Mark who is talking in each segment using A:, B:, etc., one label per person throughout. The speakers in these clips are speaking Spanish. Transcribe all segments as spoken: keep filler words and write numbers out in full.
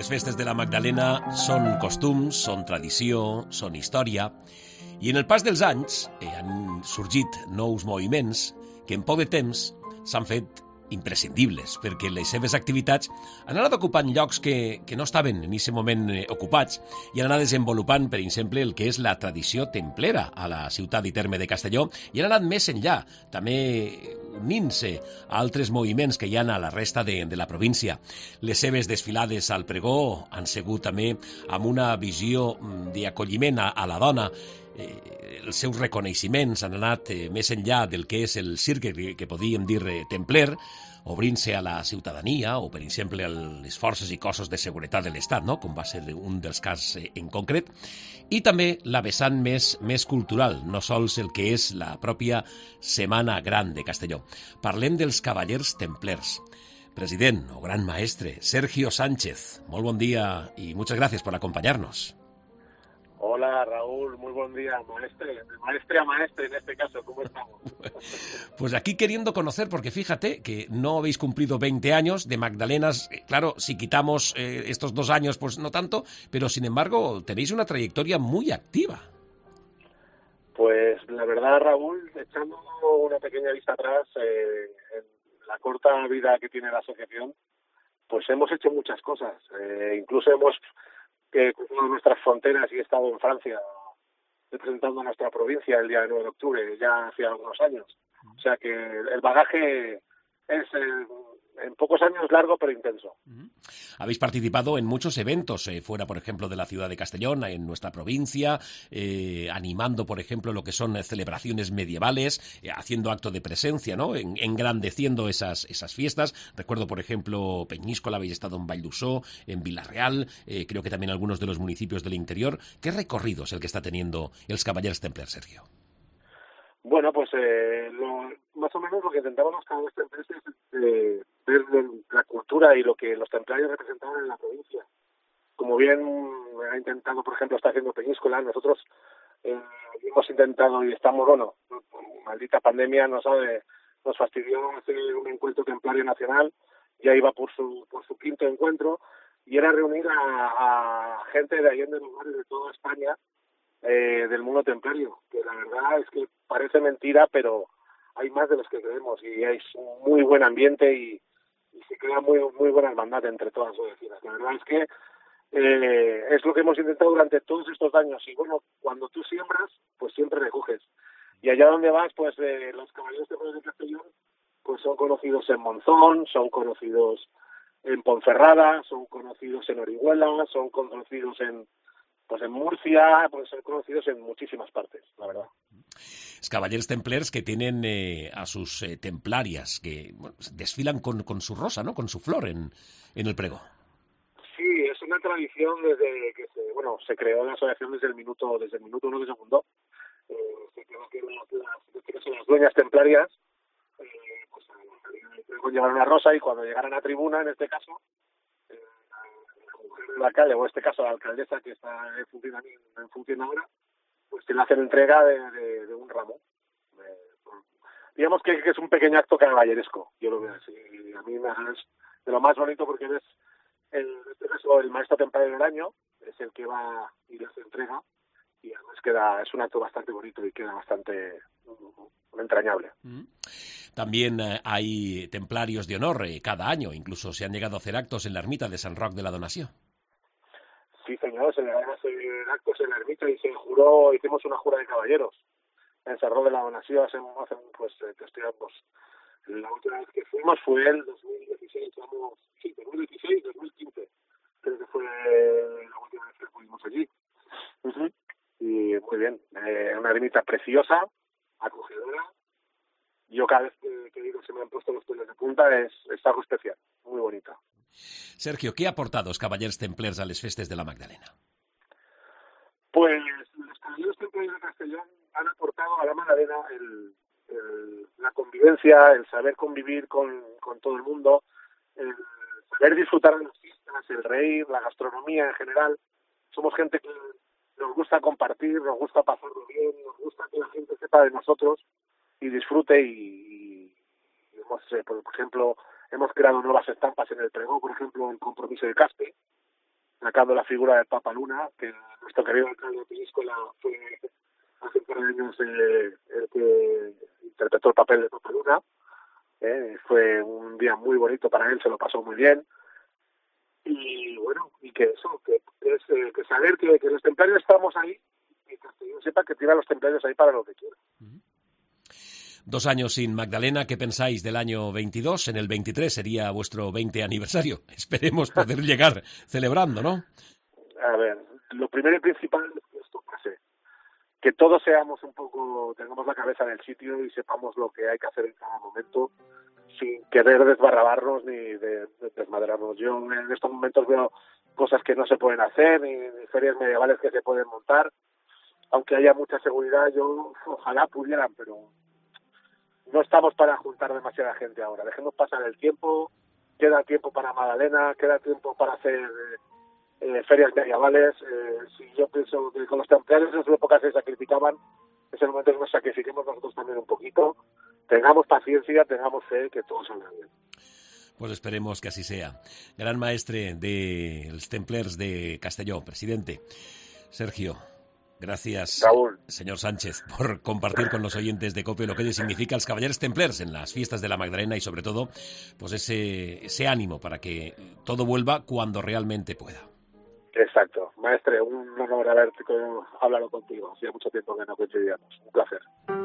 A: festes de la Magdalena són costums, són tradició, són història, i en el pas dels anys eh, han sorgit nous moviments que en poc de temps s'han fet imprescindibles, perquè les seves activitats han anat ocupant llocs que, que no estaven en aquest moment eh, ocupats i han anat desenvolupant, per exemple, el que és la tradició templera a la ciutat i terme de Castelló, i han anat més enllà, també unint-se a altres moviments que hi ha a la resta de, de la província. Les seves desfilades al pregó han sigut també amb una visió d'acolliment a, a la dona. Eh, els seus reconeixements han anat eh, més enllà del que és el circ que, que podíem dir eh, templer, obrint-se a la ciutadania o, per exemple, a les forces i cossos de seguretat de l'Estat, no? Com va ser un dels casos eh, en concret, i també la vessant més, més cultural, no sols el que és la pròpia Setmana Gran de Castelló. Parlem dels cavallers templers. President o gran maestre, Sergio Sánchez, molt bon dia y muchas gracias por acompañarnos.
B: Hola Raúl, muy buen día, maestre, de maestre a maestre en este caso, ¿cómo estamos?
A: Pues aquí queriendo conocer, porque fíjate que no habéis cumplido veinte años de Magdalenas, claro, si quitamos eh, estos dos años, pues no tanto, pero sin embargo tenéis una trayectoria muy activa.
B: Pues la verdad, Raúl, echando una pequeña vista atrás, eh, en la corta vida que tiene la asociación, pues hemos hecho muchas cosas, eh, incluso hemos que cruzado nuestras fronteras y he estado en Francia representando a nuestra provincia el día nueve de octubre, ya hace algunos años. O sea que el bagaje es eh, en pocos años largo pero intenso.
A: Uh-huh. Habéis participado en muchos eventos, eh, fuera por ejemplo de la ciudad de Castellón, en nuestra provincia, eh, animando por ejemplo lo que son eh, celebraciones medievales, eh, haciendo acto de presencia, ¿no? En, engrandeciendo esas, esas fiestas. Recuerdo por ejemplo Peñíscola, habéis estado en Valldusó, en Villarreal, eh, creo que también algunos de los municipios del interior. ¿Qué recorrido es el que está teniendo els Cavallers Templers, Sergio?
B: Bueno, pues eh, lo, más o menos lo que intentamos los Cavallers Templers es eh, ver la cultura y lo que los templarios representaban en la provincia. Como bien ha intentado, por ejemplo, está haciendo Peñíscola, nosotros eh, hemos intentado y estamos, bueno, maldita pandemia nos, sabe, nos fastidió hacer un encuentro templario nacional, ya iba por su, por su quinto encuentro, y era reunir a, a gente de Allende de los Mares de toda España, Eh, del mundo templario, que la verdad es que parece mentira, pero hay más de los que creemos y hay un muy buen ambiente y, y se crea muy muy buena hermandad entre todas las vecinas. La verdad es que eh, es lo que hemos intentado durante todos estos años y bueno, cuando tú siembras, pues siempre recoges. Y allá donde vas, pues eh, los caballeros templarios de Castellón pues son conocidos en Monzón, son conocidos en Ponferrada, son conocidos en Orihuela, son conocidos en pues en Murcia, pueden ser conocidos en muchísimas partes, la verdad.
A: Los Cavallers Templers que tienen eh, a sus eh, templarias, que bueno, desfilan con, con su rosa, ¿no? Con su flor en, en el pregó.
B: Sí, es una tradición desde que se, bueno, se creó la asociación desde el minuto, desde el minuto uno que se fundó. Eh, se creó que las, las, las dueñas templarias eh, pues a la salida del pregón llevar una rosa y cuando llegaran a tribuna, en este caso, del alcalde, o en este caso la alcaldesa que está en función, en función ahora, pues te le hacen entrega de, de, de un ramo. Eh, por, digamos que, que es un pequeño acto caballeresco, yo lo veo así. Y a mí me es de lo más bonito porque eres, el, en este caso, el maestro templario del año, es el que va y le hace entrega, y además queda, es un acto bastante bonito y queda bastante um, entrañable.
A: Mm. También eh, hay templarios de honor eh, cada año, incluso se han llegado a hacer actos en la ermita de San Roc de la Donació.
B: Sí, señor, se le van a hacer actos en la ermita y se juró, hicimos una jura de caballeros en San Roc de la Donació, hace, hace pues, que estudiamos. La última vez que fuimos fue el dos mil dieciséis, vamos, sí, dos mil dieciséis, dos mil quince, creo que fue la última vez que fuimos allí. Uh-huh. Y muy bien, eh, una ermita preciosa, acogedora. Yo cada vez que, que digo se me han puesto los pelos de punta, es, es algo especial, muy bonita.
A: Sergio, ¿qué ha aportado los Cavallers Templers a les festes de la Magdalena?
B: Pues los Caballeros Templarios de Castellón han aportado a la Magdalena el, el, la convivencia, el saber convivir con, con todo el mundo, el saber disfrutar de las fiestas, el reír, la gastronomía en general. Somos gente que nos gusta compartir, nos gusta pasarlo bien, nos gusta que la gente sepa de nosotros y disfrute y, y hemos, eh, por ejemplo, hemos creado nuevas estampas en el pregón, por ejemplo, el compromiso de Caspe, sacando la figura del Papa Luna, que nuestro querido alcalde de Peñíscola fue hace un par de años eh, el que interpretó el papel de Papa Luna. Eh, fue un día muy bonito para él, se lo pasó muy bien. Y bueno, y que eso, que es eh, que saber que, que los templarios estamos ahí y que Castellón sepa que tiene a los templarios ahí para lo que quiera.
A: Dos años sin Magdalena, ¿qué pensáis del año veintidós? En el veintitrés sería vuestro veinte aniversario. Esperemos poder llegar celebrando, ¿no?
B: A ver, lo primero y principal es que esto pase. Que todos seamos un poco, tengamos la cabeza en el sitio y sepamos lo que hay que hacer en cada momento, sin querer desbarrabarnos ni de, de desmadrarnos. Yo en estos momentos veo cosas que no se pueden hacer, ni, ni ferias medievales que se pueden montar. Aunque haya mucha seguridad, yo ojalá pudieran, pero no estamos para juntar demasiada gente ahora. Dejemos pasar el tiempo, queda tiempo para Magdalena, queda tiempo para hacer eh, ferias medievales. Eh, si yo pienso que con los templarios en su época se sacrificaban, es el momento que nos sacrifiquemos nosotros también un poquito. Tengamos paciencia, tengamos fe, que todo salga bien.
A: Pues esperemos que así sea. Gran maestre de los Templers de Castelló, presidente Sergio. Gracias,
B: Raúl.
A: Señor Sánchez, por compartir con los oyentes de COPE lo que significa los Caballeros Templers en las fiestas de la Magdalena y, sobre todo, pues ese, ese ánimo para que todo vuelva cuando realmente pueda.
B: Exacto. Maestre, un honor haber hablado contigo. Hacía mucho tiempo que no coincidíamos. Un placer.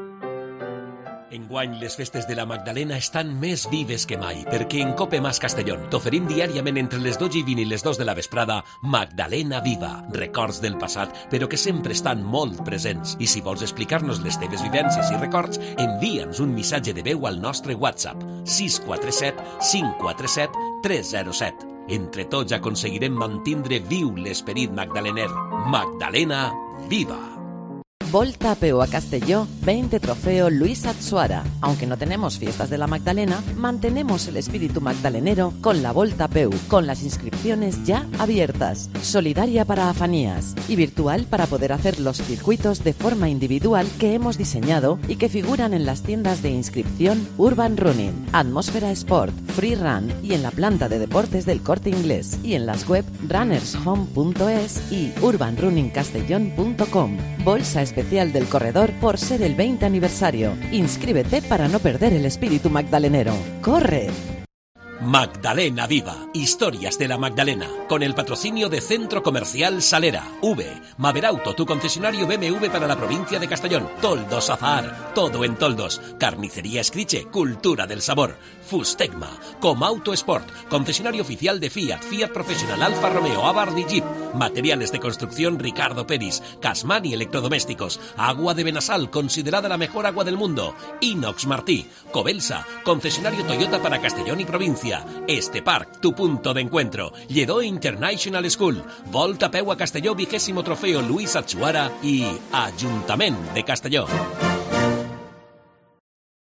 A: Enguany, les festes de la Magdalena estan més vives que mai, perquè en Cope Mas Castellón t'oferim diàriament entre les dotze i vint i les dos de la vesprada Magdalena Viva, records del passat, però que sempre estan molt presents. I si vols explicar-nos les teves vivències i records, envia'ns un missatge de veu al nostre WhatsApp sis quatre set cinc quatre set tres zero set. Entre tots aconseguirem mantindre viu l'esperit magdalener. Magdalena Viva!
C: Volta a peu a Castelló, veinte Trofeo Luis Atsuara. Aunque no tenemos fiestas de la Magdalena, mantenemos el espíritu magdalenero con la Volta a peu, con las inscripciones ya abiertas. Solidaria para Afanías y virtual para poder hacer los circuitos de forma individual que hemos diseñado y que figuran en las tiendas de inscripción Urban Running, Atmósfera Sport, Free Run y en la planta de deportes del Corte Inglés y en las web runners home punto es y urban running castellón punto com. Bolsa especial del corredor por ser el veinte aniversario. Inscríbete para no perder el espíritu magdalenero. ¡Corre!
A: Magdalena Viva, historias de la Magdalena, con el patrocinio de Centro Comercial Salera, V, Maverauto, tu concesionario B M W para la provincia de Castellón, Toldos Azahar, todo en toldos, Carnicería Escriche, cultura del sabor, Fustecma, Comauto Sport, concesionario oficial de Fiat, Fiat Professional, Alfa Romeo, Abarth y Jeep, materiales de construcción Ricardo Peris, Casmani Electrodomésticos, Agua de Benasal, considerada la mejor agua del mundo, Inox Martí, Cobelsa, concesionario Toyota para Castellón y provincia, Este Park, tu punto de encuentro, Lledó International School, Volta a peu a Castelló, vigésimo Trofeo Luis Atsuara y Ajuntament de Castelló.